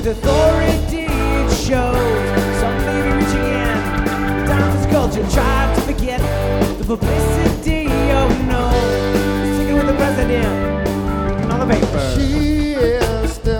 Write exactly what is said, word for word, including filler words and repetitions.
with authority it shows. Some may be reaching in, times culture tried to forget the publicity